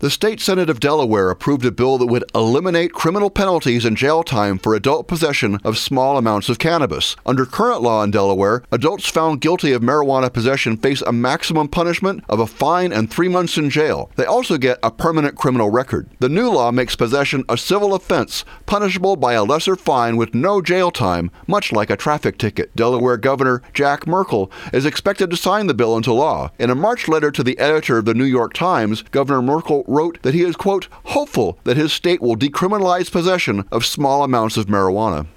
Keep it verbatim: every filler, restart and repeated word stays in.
The state Senate of Delaware approved a bill that would eliminate criminal penalties and jail time for adult possession of small amounts of cannabis. Under current law in Delaware, adults found guilty of marijuana possession face a maximum punishment of a fine and three months in jail. They also get a permanent criminal record. The new law makes possession a civil offense, punishable by a lesser fine with no jail time, much like a traffic ticket. Delaware Governor Jack Merkel is expected to sign the bill into law. In a March letter to the editor of the New York Times, Governor Merkel wrote that he is, quote, hopeful that his state will decriminalize possession of small amounts of marijuana.